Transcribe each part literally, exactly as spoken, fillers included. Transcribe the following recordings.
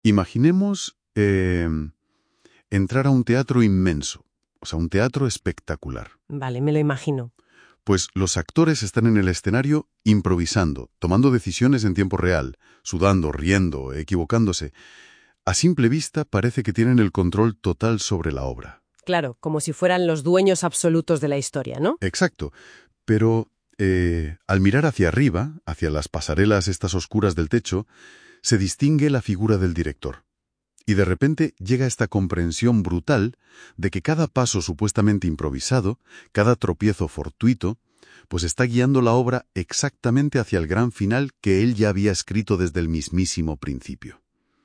Imaginemos eh, entrar a un teatro inmenso, o sea, un teatro espectacular. Vale, me lo imagino. Pues los actores están en el escenario improvisando, tomando decisiones en tiempo real, sudando, riendo, equivocándose. A simple vista parece que tienen el control total sobre la obra. Claro, como si fueran los dueños absolutos de la historia, ¿no? Exacto, pero eh, al mirar hacia arriba, hacia las pasarelas estas oscuras del techo, se distingue la figura del director. Y de repente llega esta comprensión brutal de que cada paso supuestamente improvisado, cada tropiezo fortuito, pues está guiando la obra exactamente hacia el gran final que él ya había escrito desde el mismísimo principio.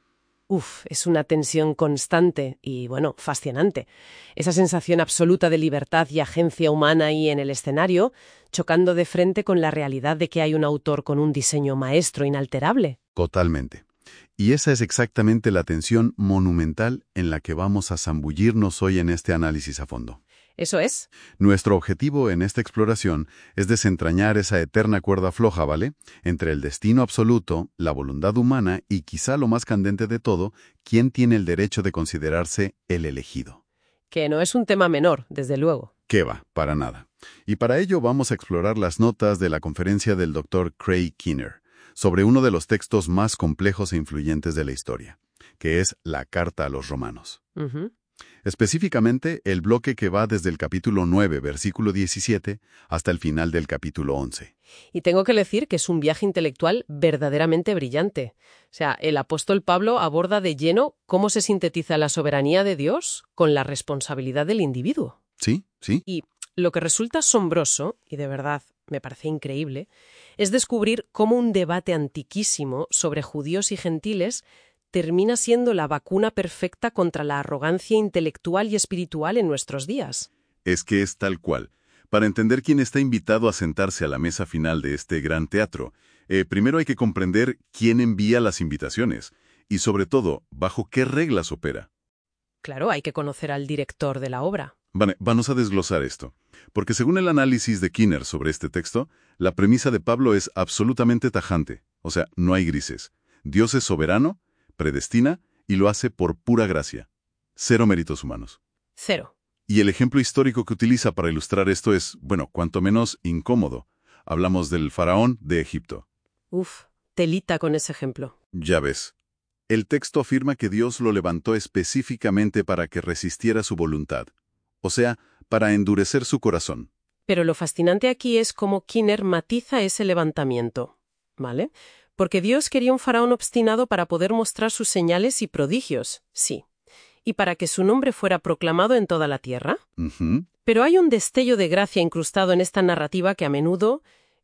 Uf, es una tensión constante y, bueno, fascinante. Esa sensación absoluta de libertad y agencia humana ahí en el escenario, chocando de frente con la realidad de que hay un autor con un diseño maestro inalterable. Totalmente. Y esa es exactamente la tensión monumental en la que vamos a zambullirnos hoy en este análisis a fondo. Eso es. Nuestro objetivo en esta exploración es desentrañar esa eterna cuerda floja, ¿vale?, entre el destino absoluto, la voluntad humana y, quizá lo más candente de todo, quién tiene el derecho de considerarse el elegido. Que no es un tema menor, desde luego. ¿Qué va? Para nada. Y para ello vamos a explorar las notas de la conferencia del doctor Craig Keener sobre uno de los textos más complejos e influyentes de la historia, que es la Carta a los Romanos. Uh-huh. Específicamente, el bloque que va desde el capítulo nueve, versículo diecisiete, hasta el final del capítulo once. Y tengo que decir que es un viaje intelectual verdaderamente brillante. O sea, el apóstol Pablo aborda de lleno cómo se sintetiza la soberanía de Dios con la responsabilidad del individuo. Sí, sí. Y lo que resulta asombroso, y de verdad me parece increíble, es descubrir cómo un debate antiquísimo sobre judíos y gentiles termina siendo la vacuna perfecta contra la arrogancia intelectual y espiritual en nuestros días. Es que es tal cual. Para entender quién está invitado a sentarse a la mesa final de este gran teatro, eh, primero hay que comprender quién envía las invitaciones y, sobre todo, bajo qué reglas opera. Claro, hay que conocer al director de la obra. Vale, vamos a desglosar esto, porque según el análisis de Keener sobre este texto, la premisa de Pablo es absolutamente tajante, o sea, no hay grises. Dios es soberano, predestina y lo hace por pura gracia. Cero méritos humanos. Cero. Y el ejemplo histórico que utiliza para ilustrar esto es, bueno, cuanto menos incómodo. Hablamos del faraón de Egipto. Uf, telita con ese ejemplo. Ya ves. El texto afirma que Dios lo levantó específicamente para que resistiera su voluntad. O sea, para endurecer su corazón. Pero lo fascinante aquí es cómo Keener matiza ese levantamiento, ¿vale? Porque Dios quería un faraón obstinado para poder mostrar sus señales y prodigios, sí. Y para que su nombre fuera proclamado en toda la tierra. Uh-huh. Pero hay un destello de gracia incrustado en esta narrativa que a menudo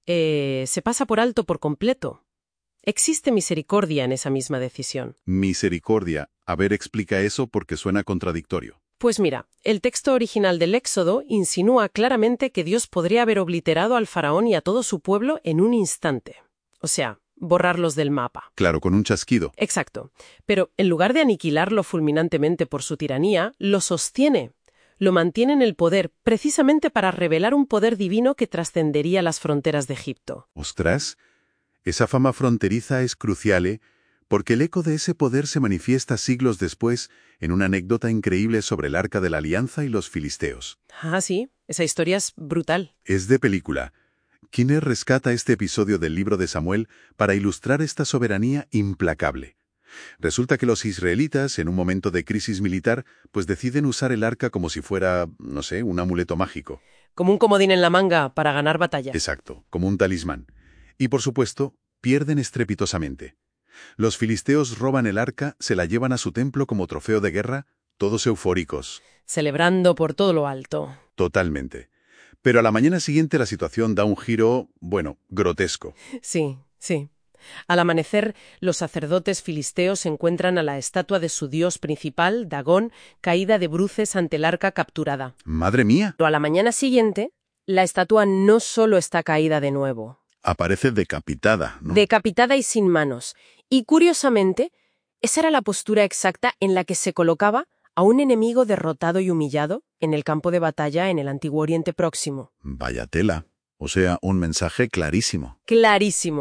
eh, se pasa por alto por completo. Existe misericordia en esa misma decisión. Misericordia. A ver, explica eso porque suena contradictorio. Pues mira, el texto original del Éxodo insinúa claramente que Dios podría haber obliterado al faraón y a todo su pueblo en un instante. O sea, borrarlos del mapa. Claro, con un chasquido. Exacto. Pero en lugar de aniquilarlo fulminantemente por su tiranía, lo sostiene. Lo mantiene en el poder precisamente para revelar un poder divino que trascendería las fronteras de Egipto. Ostras, esa fama fronteriza es crucial, ¿eh? Porque el eco de ese poder se manifiesta siglos después en una anécdota increíble sobre el Arca de la Alianza y los filisteos. Ah, sí, esa historia es brutal. Es de película. Keener rescata este episodio del libro de Samuel para ilustrar esta soberanía implacable. Resulta que los israelitas, en un momento de crisis militar, pues deciden usar el arca como si fuera, no sé, un amuleto mágico. Como un comodín en la manga para ganar batallas. Exacto, como un talismán. Y por supuesto, pierden estrepitosamente. Los filisteos roban el arca, se la llevan a su templo como trofeo de guerra, todos eufóricos. Celebrando por todo lo alto. Totalmente. Pero a la mañana siguiente la situación da un giro, bueno, grotesco. Sí, sí. Al amanecer, los sacerdotes filisteos encuentran a la estatua de su dios principal, Dagón, caída de bruces ante el arca capturada. ¡Madre mía! Pero a la mañana siguiente, la estatua no solo está caída de nuevo. Aparece decapitada, ¿no? Decapitada y sin manos. Y curiosamente, esa era la postura exacta en la que se colocaba a un enemigo derrotado y humillado en el campo de batalla en el Antiguo Oriente Próximo. Vaya tela. O sea, un mensaje clarísimo. Clarísimo.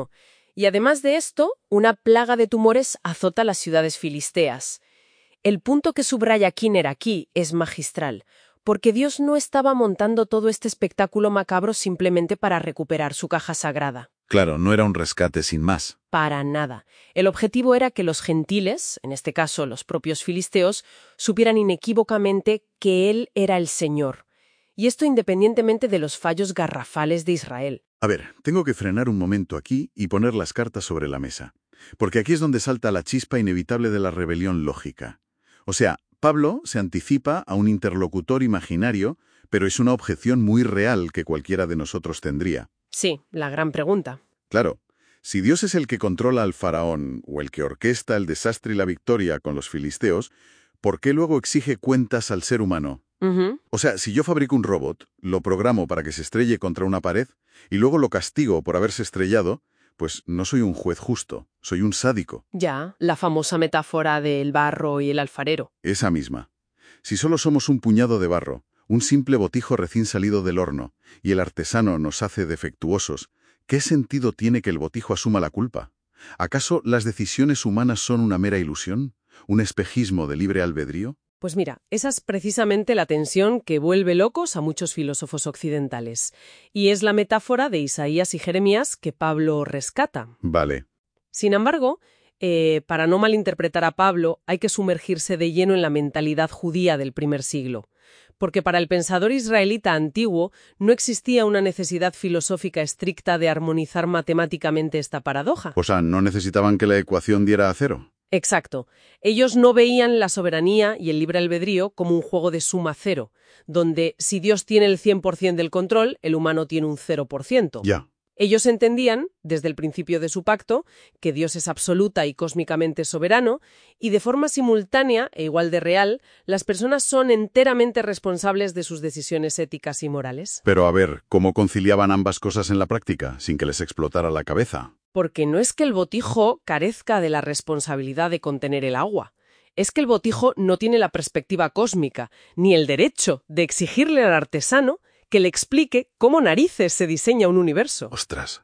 Y además de esto, una plaga de tumores azota las ciudades filisteas. El punto que subraya Kinner aquí es magistral, porque Dios no estaba montando todo este espectáculo macabro simplemente para recuperar su caja sagrada. Claro, no era un rescate sin más. Para nada. El objetivo era que los gentiles, en este caso los propios filisteos, supieran inequívocamente que Él era el Señor. Y esto independientemente de los fallos garrafales de Israel. A ver, tengo que frenar un momento aquí y poner las cartas sobre la mesa. Porque aquí es donde salta la chispa inevitable de la rebelión lógica. O sea, Pablo se anticipa a un interlocutor imaginario, pero es una objeción muy real que cualquiera de nosotros tendría. Sí, la gran pregunta. Claro, si Dios es el que controla al faraón o el que orquesta el desastre y la victoria con los filisteos, ¿por qué luego exige cuentas al ser humano? Uh-huh. O sea, si yo fabrico un robot, lo programo para que se estrelle contra una pared y luego lo castigo por haberse estrellado, pues no soy un juez justo, soy un sádico. Ya, la famosa metáfora del barro y el alfarero. Esa misma. Si solo somos un puñado de barro, un simple botijo recién salido del horno, y el artesano nos hace defectuosos, ¿qué sentido tiene que el botijo asuma la culpa? ¿Acaso las decisiones humanas son una mera ilusión? ¿Un espejismo de libre albedrío? Pues mira, esa es precisamente la tensión que vuelve locos a muchos filósofos occidentales. Y es la metáfora de Isaías y Jeremías que Pablo rescata. Vale. Sin embargo, eh, para no malinterpretar a Pablo, hay que sumergirse de lleno en la mentalidad judía del primer siglo. Porque para el pensador israelita antiguo no existía una necesidad filosófica estricta de armonizar matemáticamente esta paradoja. O sea, ¿no necesitaban que la ecuación diera a cero? Exacto. Ellos no veían la soberanía y el libre albedrío como un juego de suma cero, donde si Dios tiene el cien por ciento del control, el humano tiene un cero por ciento. Ya. Ellos entendían, desde el principio de su pacto, que Dios es absoluta y cósmicamente soberano, y de forma simultánea e igual de real, las personas son enteramente responsables de sus decisiones éticas y morales. Pero a ver, ¿cómo conciliaban ambas cosas en la práctica, sin que les explotara la cabeza? Porque no es que el botijo carezca de la responsabilidad de contener el agua. Es que el botijo no tiene la perspectiva cósmica, ni el derecho de exigirle al artesano que le explique cómo narices se diseña un universo. ¡Ostras!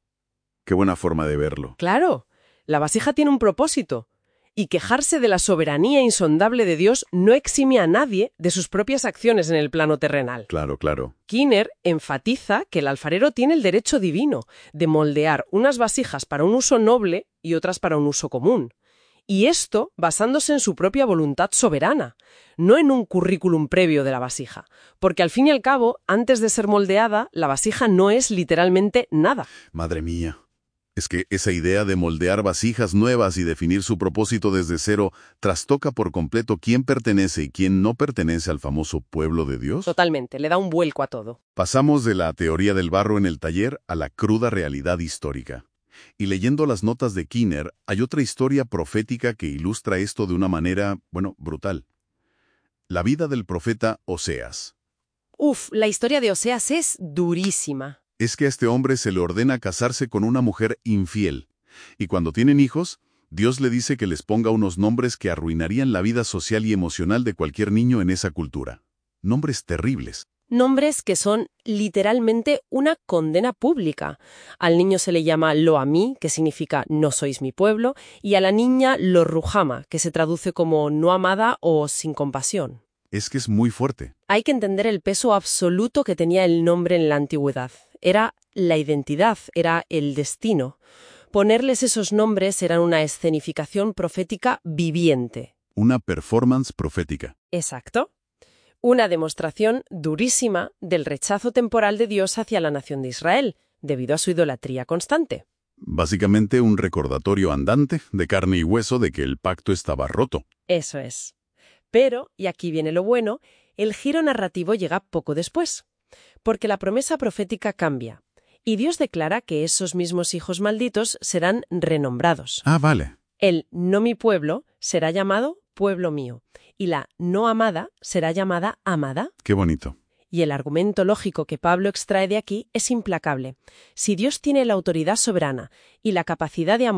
Qué buena forma de verlo. Claro, la vasija tiene un propósito. Y quejarse de la soberanía insondable de Dios no exime a nadie de sus propias acciones en el plano terrenal. Claro, claro. Kinner enfatiza que el alfarero tiene el derecho divino de moldear unas vasijas para un uso noble y otras para un uso común. Y esto basándose en su propia voluntad soberana, no en un currículum previo de la vasija. Porque al fin y al cabo, antes de ser moldeada, la vasija no es literalmente nada. Madre mía. Es que esa idea de moldear vasijas nuevas y definir su propósito desde cero trastoca por completo quién pertenece y quién no pertenece al famoso pueblo de Dios. Totalmente, le da un vuelco a todo. Pasamos de la teoría del barro en el taller a la cruda realidad histórica. Y leyendo las notas de Kinner, hay otra historia profética que ilustra esto de una manera, bueno, brutal. La vida del profeta Oseas. Uf, la historia de Oseas es durísima. Es que a este hombre se le ordena casarse con una mujer infiel, y cuando tienen hijos, Dios le dice que les ponga unos nombres que arruinarían la vida social y emocional de cualquier niño en esa cultura. Nombres terribles. Nombres que son literalmente una condena pública. Al niño se le llama Lo-Amí, que significa no sois mi pueblo, y a la niña Lo-Ruhama, que se traduce como no amada o sin compasión. Es que es muy fuerte. Hay que entender el peso absoluto que tenía el nombre en la antigüedad. Era la identidad, era el destino. Ponerles esos nombres era una escenificación profética viviente. Una performance profética. Exacto. Una demostración durísima del rechazo temporal de Dios hacia la nación de Israel, debido a su idolatría constante. Básicamente un recordatorio andante de carne y hueso de que el pacto estaba roto. Eso es. Pero, y aquí viene lo bueno, el giro narrativo llega poco después. Porque la promesa profética cambia, y Dios declara que esos mismos hijos malditos serán renombrados. Ah, vale. El no mi pueblo será llamado pueblo mío, y la no amada será llamada amada. Qué bonito. Y el argumento lógico que Pablo extrae de aquí es implacable. Si Dios tiene la autoridad soberana y la capacidad de amor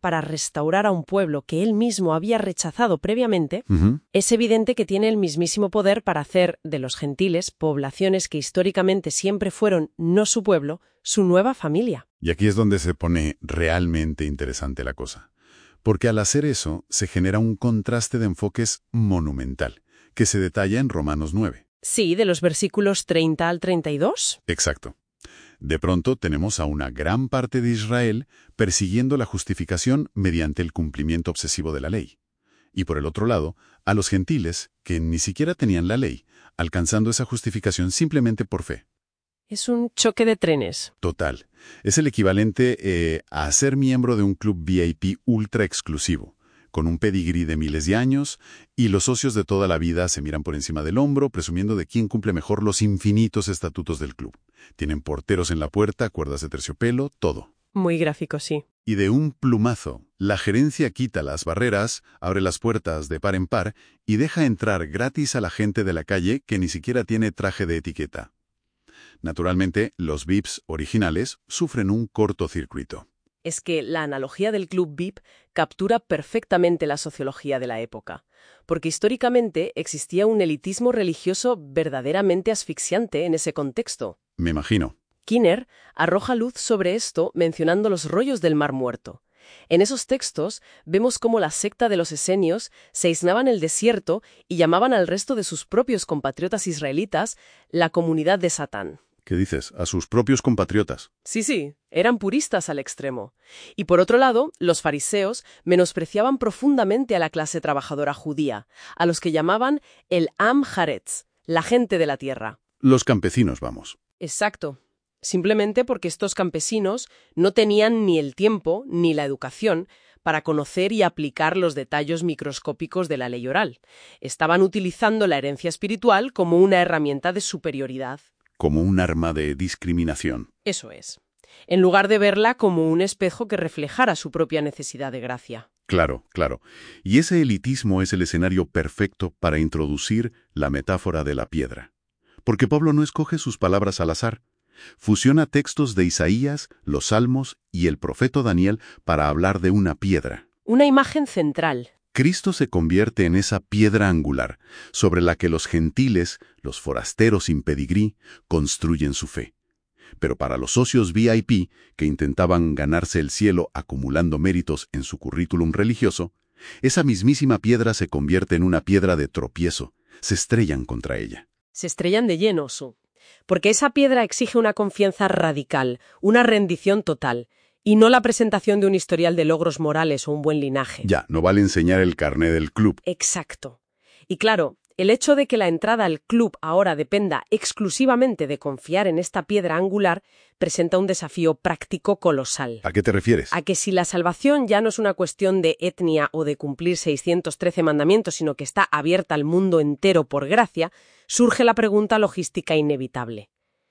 para restaurar a un pueblo que él mismo había rechazado previamente, Ujú. es evidente que tiene el mismísimo poder para hacer de los gentiles, poblaciones que históricamente siempre fueron no su pueblo, su nueva familia. Y aquí es donde se pone realmente interesante la cosa. Porque al hacer eso, se genera un contraste de enfoques monumental, que se detalla en Romanos nueve. Sí, de los versículos treinta al treinta y dos. Exacto. De pronto tenemos a una gran parte de Israel persiguiendo la justificación mediante el cumplimiento obsesivo de la ley. Y por el otro lado, a los gentiles, que ni siquiera tenían la ley, alcanzando esa justificación simplemente por fe. Es un choque de trenes. Total. Es el equivalente eh, a ser miembro de un club V I P ultra exclusivo, con un pedigrí de miles de años, y los socios de toda la vida se miran por encima del hombro, presumiendo de quién cumple mejor los infinitos estatutos del club. Tienen porteros en la puerta, cuerdas de terciopelo, todo. Muy gráfico, sí. Y de un plumazo, la gerencia quita las barreras, abre las puertas de par en par y deja entrar gratis a la gente de la calle que ni siquiera tiene traje de etiqueta. Naturalmente, los V I Ps originales sufren un cortocircuito. Es que la analogía del club V I P captura perfectamente la sociología de la época, porque históricamente existía un elitismo religioso verdaderamente asfixiante en ese contexto. Me imagino. Kinner arroja luz sobre esto mencionando los rollos del Mar Muerto. En esos textos vemos cómo la secta de los esenios se aislaba en el desierto y llamaban al resto de sus propios compatriotas israelitas la comunidad de Satán. ¿Qué dices? A sus propios compatriotas. Sí, sí, eran puristas al extremo. Y por otro lado, los fariseos menospreciaban profundamente a la clase trabajadora judía, a los que llamaban el Am Haaretz, la gente de la tierra. Los campesinos, vamos. Exacto. Simplemente porque estos campesinos no tenían ni el tiempo ni la educación para conocer y aplicar los detalles microscópicos de la ley oral. Estaban utilizando la herencia espiritual como una herramienta de superioridad. Como un arma de discriminación. Eso es. En lugar de verla como un espejo que reflejara su propia necesidad de gracia. Claro, claro. Y ese elitismo es el escenario perfecto para introducir la metáfora de la piedra. Porque Pablo no escoge sus palabras al azar. Fusiona textos de Isaías, los Salmos y el profeta Daniel para hablar de una piedra. Una imagen central. Cristo se convierte en esa piedra angular sobre la que los gentiles, los forasteros sin pedigrí, construyen su fe. Pero para los socios V I P, que intentaban ganarse el cielo acumulando méritos en su currículum religioso, esa mismísima piedra se convierte en una piedra de tropiezo. Se estrellan contra ella. Se estrellan de lleno, Su. Porque esa piedra exige una confianza radical, una rendición total, y no la presentación de un historial de logros morales o un buen linaje. Ya, no vale enseñar el carné del club. Exacto. Y claro, el hecho de que la entrada al club ahora dependa exclusivamente de confiar en esta piedra angular presenta un desafío práctico colosal. ¿A qué te refieres? A que si la salvación ya no es una cuestión de etnia o de cumplir seiscientos trece mandamientos, sino que está abierta al mundo entero por gracia, surge la pregunta logística inevitable.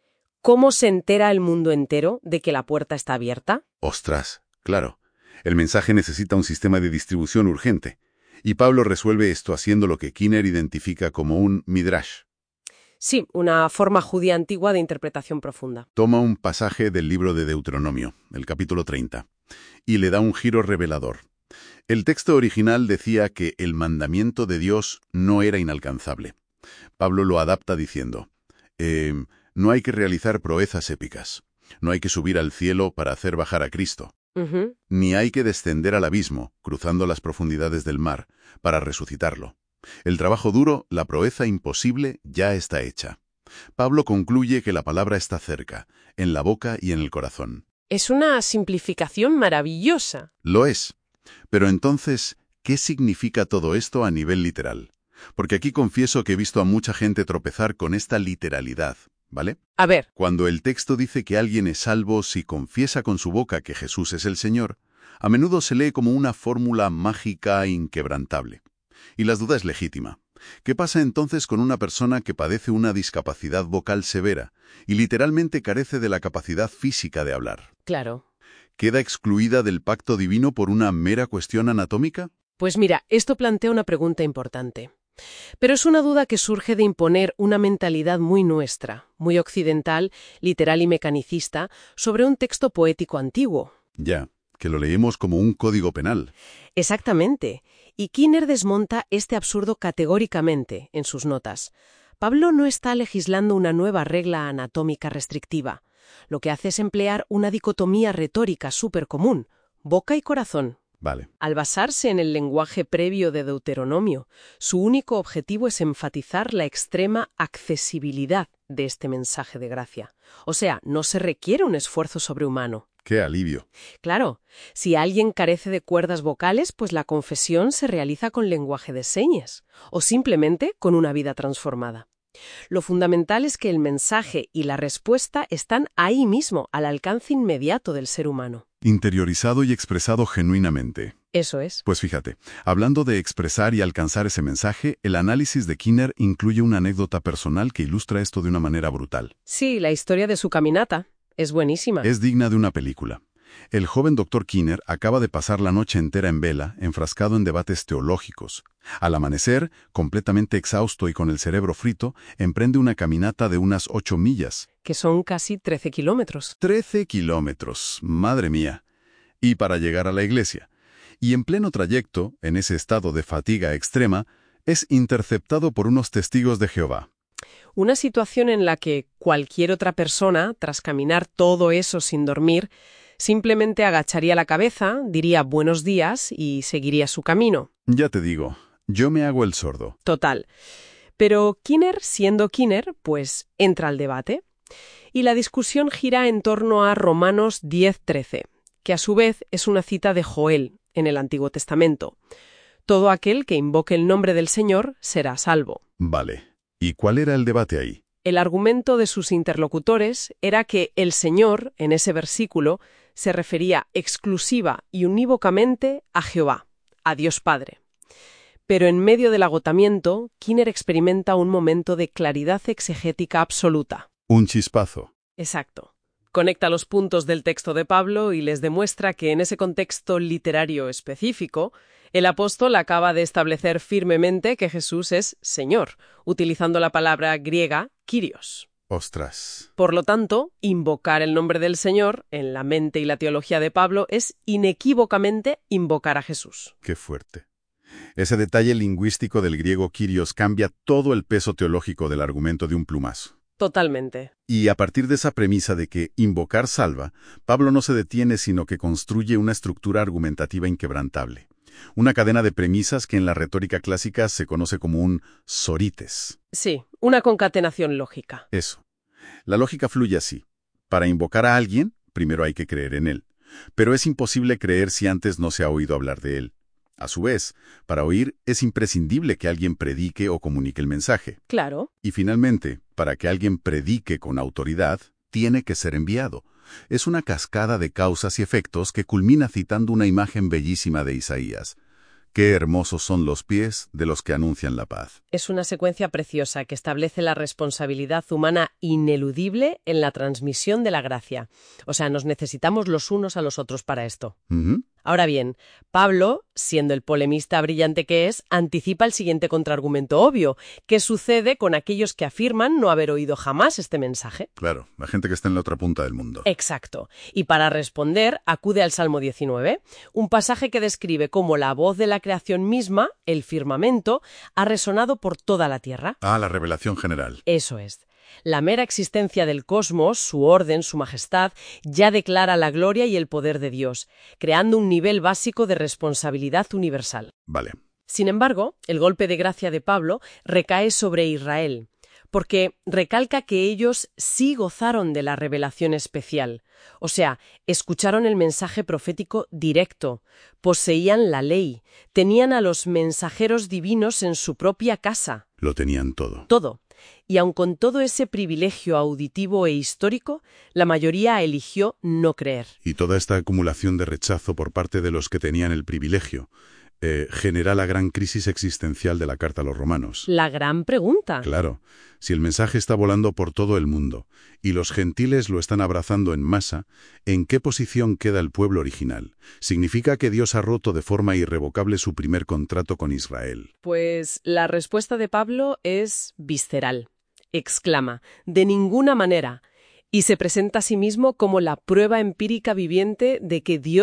¿Cómo se entera el mundo entero de que la puerta está abierta? Ostras, claro. El mensaje necesita un sistema de distribución urgente. Y Pablo resuelve esto haciendo lo que Kinner identifica como un midrash. Sí, una forma judía antigua de interpretación profunda. Toma un pasaje del libro de Deuteronomio, el capítulo treinta, y le da un giro revelador. El texto original decía que el mandamiento de Dios no era inalcanzable. Pablo lo adapta diciendo, eh, no hay que realizar proezas épicas, no hay que subir al cielo para hacer bajar a Cristo, Uh-huh. ni hay que descender al abismo, cruzando las profundidades del mar, para resucitarlo. El trabajo duro, la proeza imposible, ya está hecha. Pablo concluye que la palabra está cerca, en la boca y en el corazón. Es una simplificación maravillosa. Lo es. Pero entonces, ¿qué significa todo esto a nivel literal? Porque aquí confieso que he visto a mucha gente tropezar con esta literalidad, ¿vale? A ver. Cuando el texto dice que alguien es salvo si confiesa con su boca que Jesús es el Señor, a menudo se lee como una fórmula mágica inquebrantable. Y la duda es legítima. ¿Qué pasa entonces con una persona que padece una discapacidad vocal severa y literalmente carece de la capacidad física de hablar? Claro. ¿Queda excluida del pacto divino por una mera cuestión anatómica? Pues mira, esto plantea una pregunta importante. Pero es una duda que surge de imponer una mentalidad muy nuestra, muy occidental, literal y mecanicista, sobre un texto poético antiguo. Ya. que lo leemos como un código penal. Exactamente. Y Kinner desmonta este absurdo categóricamente en sus notas. Pablo no está legislando una nueva regla anatómica restrictiva. Lo que hace es emplear una dicotomía retórica súper común, boca y corazón. Vale. Al basarse en el lenguaje previo de Deuteronomio, su único objetivo es enfatizar la extrema accesibilidad de este mensaje de gracia. O sea, no se requiere un esfuerzo sobrehumano. ¡Qué alivio! Claro, si alguien carece de cuerdas vocales, pues la confesión se realiza con lenguaje de señas, o simplemente con una vida transformada. Lo fundamental es que el mensaje y la respuesta están ahí mismo, al alcance inmediato del ser humano. Interiorizado y expresado genuinamente. Eso es. Pues fíjate, hablando de expresar y alcanzar ese mensaje, el análisis de Kinner incluye una anécdota personal que ilustra esto de una manera brutal. Sí, la historia de su caminata es buenísima. Es digna de una película. El joven doctor Kinner acaba de pasar la noche entera en vela, enfrascado en debates teológicos. Al amanecer, completamente exhausto y con el cerebro frito, emprende una caminata de unas ocho millas. Que son casi trece kilómetros. Trece kilómetros, madre mía. Y para llegar a la iglesia. Y en pleno trayecto, en ese estado de fatiga extrema, es interceptado por unos testigos de Jehová. Una situación en la que cualquier otra persona, tras caminar todo eso sin dormir, simplemente agacharía la cabeza, diría buenos días y seguiría su camino. Ya te digo, yo me hago el sordo. Total. Pero Kinner, siendo Kinner, pues entra al debate. Y la discusión gira en torno a Romanos diez trece, que a su vez es una cita de Joel en el Antiguo Testamento. Todo aquel que invoque el nombre del Señor será salvo. Vale. ¿Y cuál era el debate ahí? El argumento de sus interlocutores era que el Señor, en ese versículo, se refería exclusiva y unívocamente a Jehová, a Dios Padre. Pero en medio del agotamiento, Kinner experimenta un momento de claridad exegética absoluta. Un chispazo. Exacto. Conecta los puntos del texto de Pablo y les demuestra que en ese contexto literario específico, el apóstol acaba de establecer firmemente que Jesús es Señor, utilizando la palabra griega Kyrios. Ostras. Por lo tanto, invocar el nombre del Señor, en la mente y la teología de Pablo, es inequívocamente invocar a Jesús. Qué fuerte. Ese detalle lingüístico del griego Kyrios cambia todo el peso teológico del argumento de un plumazo. Totalmente. Y a partir de esa premisa de que invocar salva, Pablo no se detiene sino que construye una estructura argumentativa inquebrantable. Una cadena de premisas que en la retórica clásica se conoce como un sorites. Sí, una concatenación lógica. Eso. La lógica fluye así. Para invocar a alguien, primero hay que creer en él. Pero es imposible creer si antes no se ha oído hablar de él. A su vez, para oír es imprescindible que alguien predique o comunique el mensaje. Claro. Y finalmente, para que alguien predique con autoridad, tiene que ser enviado. Es una cascada de causas y efectos que culmina citando una imagen bellísima de Isaías. Qué hermosos son los pies de los que anuncian la paz. Es una secuencia preciosa que establece la responsabilidad humana ineludible en la transmisión de la gracia. O sea, nos necesitamos los unos a los otros para esto. Uh-huh. Ahora bien, Pablo, siendo el polemista brillante que es, anticipa el siguiente contraargumento obvio. ¿Qué sucede con aquellos que afirman no haber oído jamás este mensaje? Claro, la gente que está en la otra punta del mundo. Exacto. Y para responder, acude al Salmo diecinueve, un pasaje que describe cómo la voz de la creación misma, el firmamento, ha resonado por toda la tierra. Ah, la revelación general. Eso es. La mera existencia del cosmos, su orden, su majestad, ya declara la gloria y el poder de Dios, creando un nivel básico de responsabilidad universal. Vale. Sin embargo, el golpe de gracia de Pablo recae sobre Israel, porque recalca que ellos sí gozaron de la revelación especial. O sea, escucharon el mensaje profético directo, poseían la ley, tenían a los mensajeros divinos en su propia casa. Lo tenían todo. Todo. Y aun con todo ese privilegio auditivo e histórico, la mayoría eligió no creer. Y toda esta acumulación de rechazo por parte de los que tenían el privilegio eh, genera la gran crisis existencial de la Carta a los Romanos. La gran pregunta. Claro, si el mensaje está volando por todo el mundo y los gentiles lo están abrazando en masa, ¿en qué posición queda el pueblo original? ¿Significa que Dios ha roto de forma irrevocable su primer contrato con Israel? Pues la respuesta de Pablo es visceral. Exclama, de ninguna manera, y se presenta a sí mismo como la prueba empírica viviente de que Dios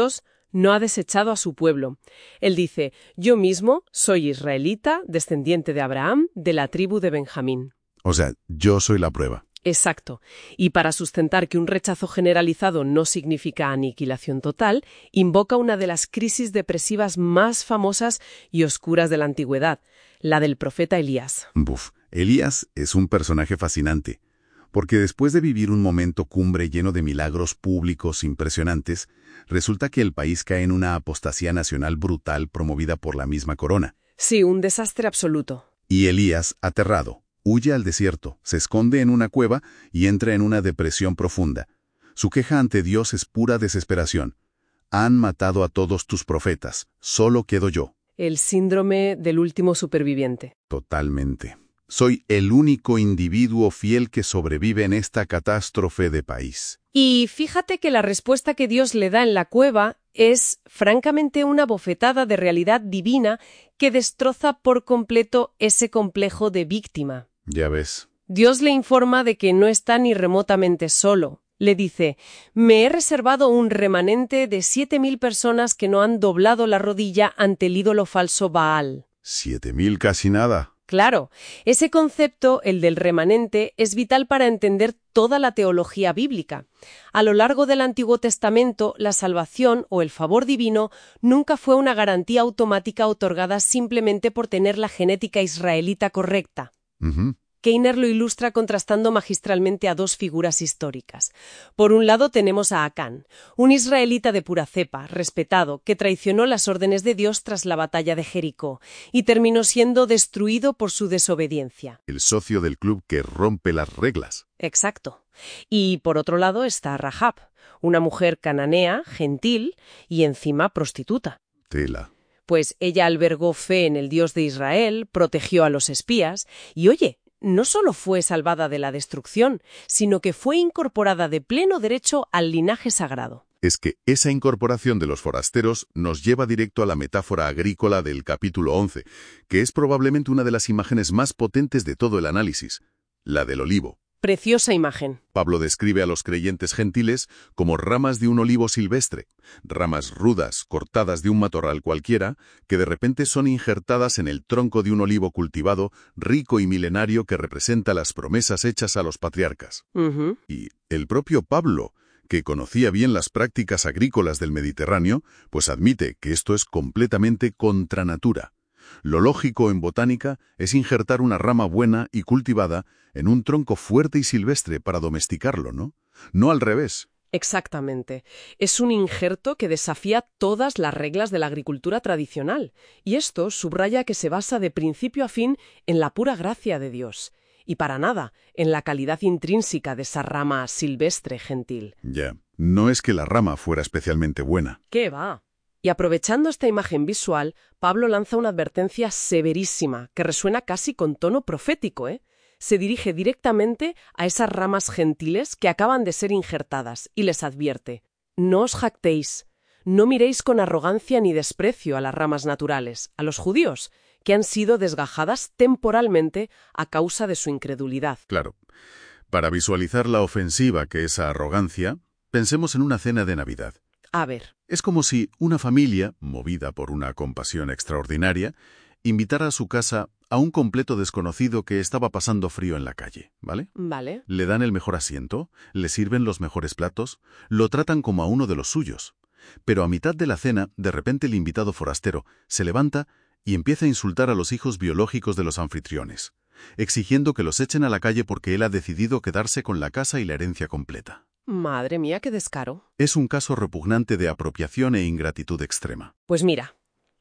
no ha desechado a su pueblo. Él dice, yo mismo soy israelita, descendiente de Abraham, de la tribu de Benjamín. O sea, yo soy la prueba. Exacto. Y para sustentar que un rechazo generalizado no significa aniquilación total, invoca una de las crisis depresivas más famosas y oscuras de la antigüedad, la del profeta Elías. Buf, Elías es un personaje fascinante, porque después de vivir un momento cumbre lleno de milagros públicos impresionantes, resulta que el país cae en una apostasía nacional brutal promovida por la misma corona. Sí, un desastre absoluto. Y Elías, aterrado, huye al desierto, se esconde en una cueva y entra en una depresión profunda. Su queja ante Dios es pura desesperación. Han matado a todos tus profetas, solo quedo yo. El síndrome del último superviviente. Totalmente. Soy el único individuo fiel que sobrevive en esta catástrofe de país. Y fíjate que la respuesta que Dios le da en la cueva es, francamente, una bofetada de realidad divina que destroza por completo ese complejo de víctima. Ya ves. Dios le informa de que no está ni remotamente solo. Le dice, me he reservado un remanente de siete mil personas que no han doblado la rodilla ante el ídolo falso Baal. Siete mil casi nada. Claro, ese concepto, el del remanente, es vital para entender toda la teología bíblica. A lo largo del Antiguo Testamento, la salvación o el favor divino nunca fue una garantía automática otorgada simplemente por tener la genética israelita correcta. Uh-huh. Keiner lo ilustra contrastando magistralmente a dos figuras históricas. Por un lado tenemos a Acán, un israelita de pura cepa, respetado, que traicionó las órdenes de Dios tras la batalla de Jericó y terminó siendo destruido por su desobediencia. El socio del club que rompe las reglas. Exacto. Y por otro lado está Rahab, una mujer cananea, gentil y encima prostituta. Tela. Pues ella albergó fe en el Dios de Israel, protegió a los espías y, oye, no solo fue salvada de la destrucción, sino que fue incorporada de pleno derecho al linaje sagrado. Es que esa incorporación de los forasteros nos lleva directo a la metáfora agrícola del capítulo once, que es probablemente una de las imágenes más potentes de todo el análisis, la del olivo. Preciosa imagen. Pablo describe a los creyentes gentiles como ramas de un olivo silvestre, ramas rudas, cortadas de un matorral cualquiera, que de repente son injertadas en el tronco de un olivo cultivado, rico y milenario que representa las promesas hechas a los patriarcas. Uh-huh. Y el propio Pablo, que conocía bien las prácticas agrícolas del Mediterráneo, pues admite que esto es completamente contra natura. Lo lógico en botánica es injertar una rama buena y cultivada en un tronco fuerte y silvestre para domesticarlo, ¿no? No al revés. Exactamente. Es un injerto que desafía todas las reglas de la agricultura tradicional. Y esto subraya que se basa de principio a fin en la pura gracia de Dios. Y para nada en la calidad intrínseca de esa rama silvestre gentil. Ya. No es que la rama fuera especialmente buena. ¿Qué va? Y aprovechando esta imagen visual, Pablo lanza una advertencia severísima, que resuena casi con tono profético, ¿eh? Se dirige directamente a esas ramas gentiles que acaban de ser injertadas y les advierte: no os jactéis, no miréis con arrogancia ni desprecio a las ramas naturales, a los judíos, que han sido desgajadas temporalmente a causa de su incredulidad. Claro. Para visualizar la ofensiva que es esa arrogancia, pensemos en una cena de Navidad. A ver. Es como si una familia, movida por una compasión extraordinaria, invitara a su casa a un completo desconocido que estaba pasando frío en la calle, ¿vale? Vale. Le dan el mejor asiento, le sirven los mejores platos, lo tratan como a uno de los suyos. Pero a mitad de la cena, de repente el invitado forastero se levanta y empieza a insultar a los hijos biológicos de los anfitriones, exigiendo que los echen a la calle porque él ha decidido quedarse con la casa y la herencia completa. Madre mía, qué descaro. Es un caso repugnante de apropiación e ingratitud extrema. Pues mira,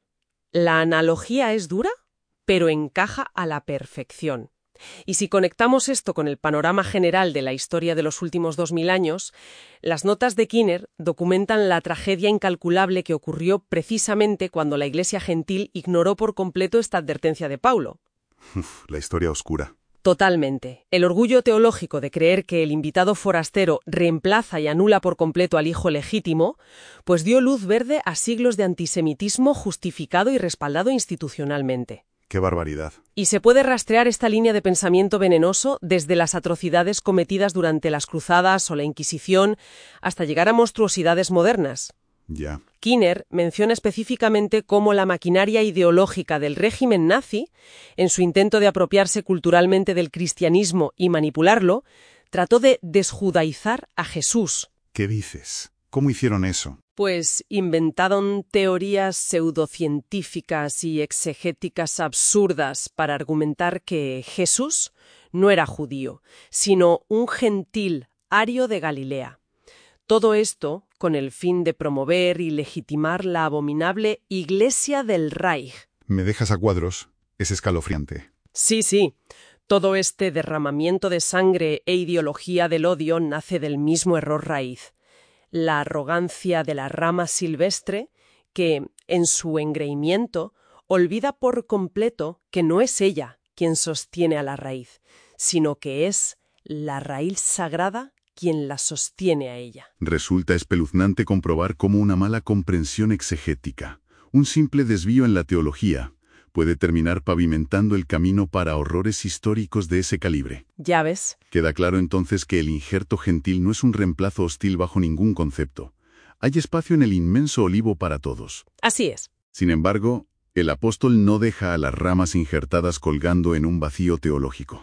la analogía es dura, pero encaja a la perfección. Y si conectamos esto con el panorama general de la historia de los últimos dos mil años, las notas de Keiner documentan la tragedia incalculable que ocurrió precisamente cuando la Iglesia gentil ignoró por completo esta advertencia de Pablo. Uf, la historia oscura. Totalmente. El orgullo teológico de creer que el invitado forastero reemplaza y anula por completo al hijo legítimo, pues dio luz verde a siglos de antisemitismo justificado y respaldado institucionalmente. ¡Qué barbaridad! Y se puede rastrear esta línea de pensamiento venenoso desde las atrocidades cometidas durante las cruzadas o la Inquisición hasta llegar a monstruosidades modernas. Ya. Kinner menciona específicamente cómo la maquinaria ideológica del régimen nazi, en su intento de apropiarse culturalmente del cristianismo y manipularlo, trató de desjudaizar a Jesús. ¿Qué dices? ¿Cómo hicieron eso? Pues inventaron teorías pseudocientíficas y exegéticas absurdas para argumentar que Jesús no era judío, sino un gentil ario de Galilea. Todo esto con el fin de promover y legitimar la abominable Iglesia del Reich. Me dejas a cuadros. Es escalofriante. Sí, sí. Todo este derramamiento de sangre e ideología del odio nace del mismo error raíz. La arrogancia de la rama silvestre que, en su engreimiento, olvida por completo que no es ella quien sostiene a la raíz, sino que es la raíz sagrada quien la sostiene a ella. Resulta espeluznante comprobar cómo una mala comprensión exegética, un simple desvío en la teología, puede terminar pavimentando el camino para horrores históricos de ese calibre. Ya ves. Queda claro entonces que el injerto gentil no es un reemplazo hostil bajo ningún concepto. Hay espacio en el inmenso olivo para todos. Así es. Sin embargo, el apóstol no deja a las ramas injertadas colgando en un vacío teológico.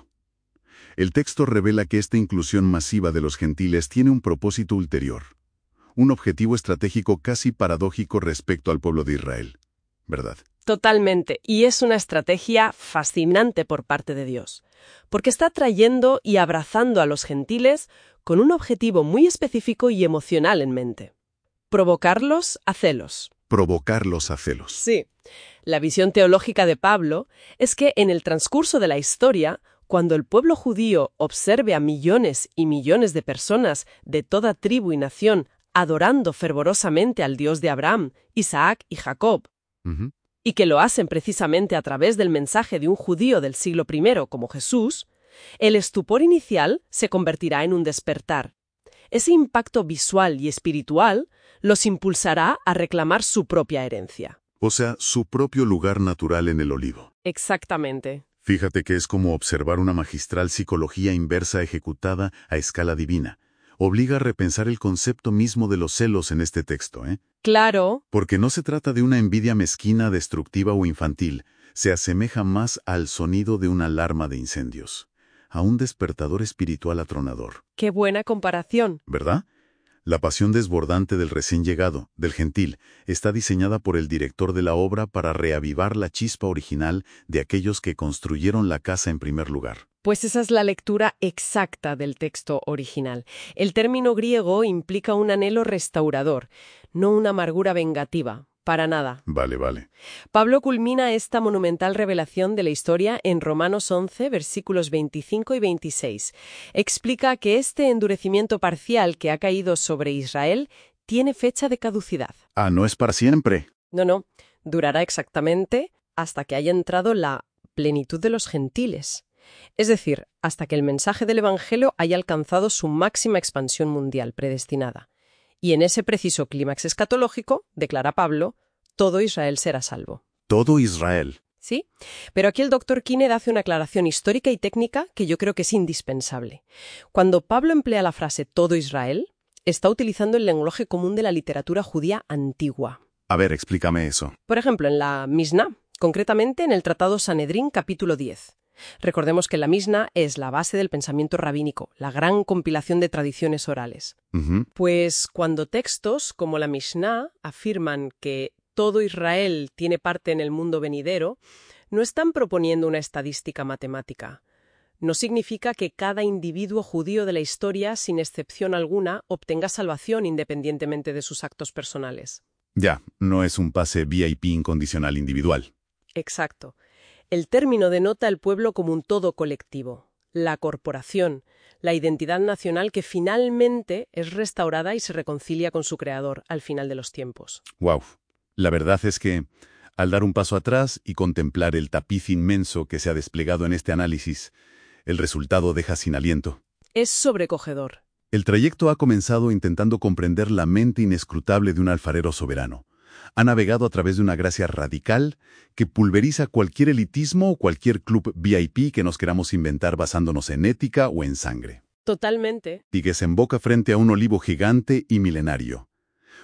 El texto revela que esta inclusión masiva de los gentiles tiene un propósito ulterior, un objetivo estratégico casi paradójico respecto al pueblo de Israel, ¿verdad? Totalmente, y es una estrategia fascinante por parte de Dios, porque está trayendo y abrazando a los gentiles con un objetivo muy específico y emocional en mente: provocarlos a celos. Provocarlos a celos. Sí. La visión teológica de Pablo es que en el transcurso de la historia, cuando el pueblo judío observe a millones y millones de personas de toda tribu y nación adorando fervorosamente al Dios de Abraham, Isaac y Jacob, Uh-huh. y que lo hacen precisamente a través del mensaje de un judío del siglo primero como Jesús, el estupor inicial se convertirá en un despertar. Ese impacto visual y espiritual los impulsará a reclamar su propia herencia. O sea, su propio lugar natural en el olivo. Exactamente. Fíjate que es como observar una magistral psicología inversa ejecutada a escala divina. Obliga a repensar el concepto mismo de los celos en este texto, ¿eh? Claro. Porque no se trata de una envidia mezquina, destructiva o infantil. Se asemeja más al sonido de una alarma de incendios, a un despertador espiritual atronador. Qué buena comparación. ¿Verdad? La pasión desbordante del recién llegado, del gentil, está diseñada por el director de la obra para reavivar la chispa original de aquellos que construyeron la casa en primer lugar. Pues esa es la lectura exacta del texto original. El término griego implica un anhelo restaurador, no una amargura vengativa. Para nada. Vale, vale. Pablo culmina esta monumental revelación de la historia en Romanos once, versículos veinticinco y veintiséis. Explica que este endurecimiento parcial que ha caído sobre Israel tiene fecha de caducidad. Ah, ¿no es para siempre? No, no. Durará exactamente hasta que haya entrado la plenitud de los gentiles. Es decir, hasta que el mensaje del Evangelio haya alcanzado su máxima expansión mundial predestinada. Y en ese preciso clímax escatológico, declara Pablo, todo Israel será salvo. Todo Israel. Sí, pero aquí el doctor Kinner hace una aclaración histórica y técnica que yo creo que es indispensable. Cuando Pablo emplea la frase todo Israel, está utilizando el lenguaje común de la literatura judía antigua. A ver, explícame eso. Por ejemplo, en la Misná, concretamente en el Tratado Sanedrín, capítulo diez. Recordemos que la Misná es la base del pensamiento rabínico, la gran compilación de tradiciones orales. Uh-huh. Pues cuando textos como la Misná afirman que todo Israel tiene parte en el mundo venidero, no están proponiendo una estadística matemática. No significa que cada individuo judío de la historia, sin excepción alguna, obtenga salvación independientemente de sus actos personales. Ya, no es un pase V I P incondicional individual. Exacto. El término denota el pueblo como un todo colectivo, la corporación, la identidad nacional que finalmente es restaurada y se reconcilia con su creador al final de los tiempos. Wow. La verdad es que, al dar un paso atrás y contemplar el tapiz inmenso que se ha desplegado en este análisis, el resultado deja sin aliento. Es sobrecogedor. El trayecto ha comenzado intentando comprender la mente inescrutable de un alfarero soberano. Ha navegado a través de una gracia radical que pulveriza cualquier elitismo o cualquier club V I P que nos queramos inventar basándonos en ética o en sangre. Totalmente. Y que se emboca frente a un olivo gigante y milenario.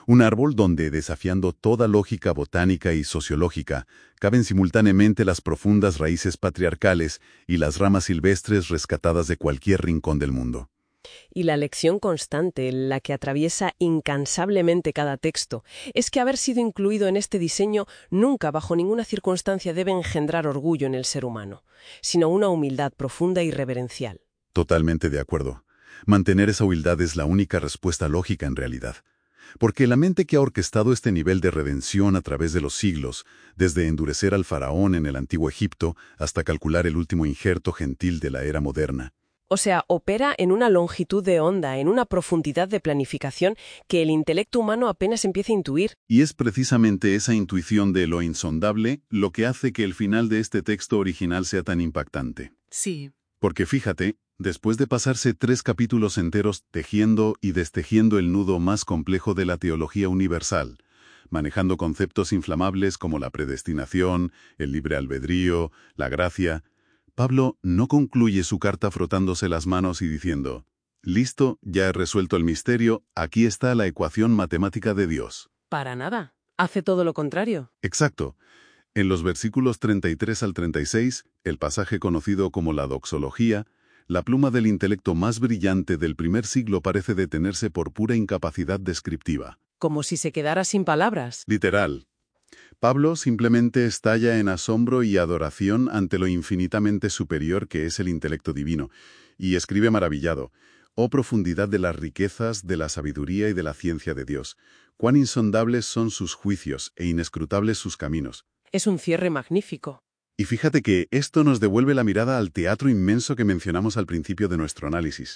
Un árbol donde, desafiando toda lógica botánica y sociológica, caben simultáneamente las profundas raíces patriarcales y las ramas silvestres rescatadas de cualquier rincón del mundo. Y la lección constante, la que atraviesa incansablemente cada texto, es que haber sido incluido en este diseño nunca, bajo ninguna circunstancia, debe engendrar orgullo en el ser humano, sino una humildad profunda y reverencial. Totalmente de acuerdo. Mantener esa humildad es la única respuesta lógica en realidad. Porque la mente que ha orquestado este nivel de redención a través de los siglos, desde endurecer al faraón en el antiguo Egipto hasta calcular el último injerto gentil de la era moderna, O sea, opera en una longitud de onda, en una profundidad de planificación que el intelecto humano apenas empieza a intuir. y es precisamente esa intuición de lo insondable lo que hace que el final de este texto original sea tan impactante. Sí. Porque fíjate, después de pasarse tres capítulos enteros tejiendo y destejiendo el nudo más complejo de la teología universal, manejando conceptos inflamables como la predestinación, el libre albedrío, la gracia, Pablo no concluye su carta frotándose las manos y diciendo, «Listo, ya he resuelto el misterio, aquí está la ecuación matemática de Dios». Para nada. Hace todo lo contrario. Exacto. En los versículos treinta y tres al treinta y seis, el pasaje conocido como la doxología, la pluma del intelecto más brillante del primer siglo parece detenerse por pura incapacidad descriptiva. Como si se quedara sin palabras. Literal. Pablo simplemente estalla en asombro y adoración ante lo infinitamente superior que es el intelecto divino, y escribe maravillado, «Oh profundidad de las riquezas, de la sabiduría y de la ciencia de Dios, cuán insondables son sus juicios e inescrutables sus caminos». Es un cierre magnífico. Y fíjate que esto nos devuelve la mirada al teatro inmenso que mencionamos al principio de nuestro análisis.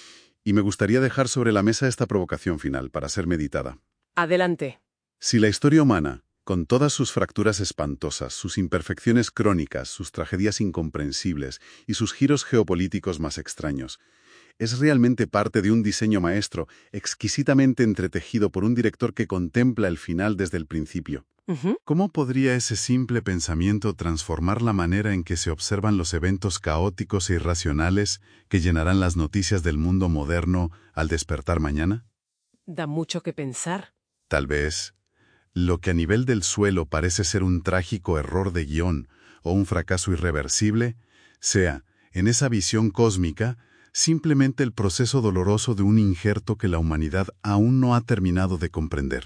Y me gustaría dejar sobre la mesa esta provocación final para ser meditada. Adelante. Si la historia humana, con todas sus fracturas espantosas, sus imperfecciones crónicas, sus tragedias incomprensibles y sus giros geopolíticos más extraños, es realmente parte de un diseño maestro exquisitamente entretejido por un director que contempla el final desde el principio, Uh-huh. ¿cómo podría ese simple pensamiento transformar la manera en que se observan los eventos caóticos e irracionales que llenarán las noticias del mundo moderno al despertar mañana? Da mucho que pensar. Tal vez, lo que a nivel del suelo parece ser un trágico error de guión o un fracaso irreversible, sea, en esa visión cósmica, simplemente el proceso doloroso de un injerto que la humanidad aún no ha terminado de comprender.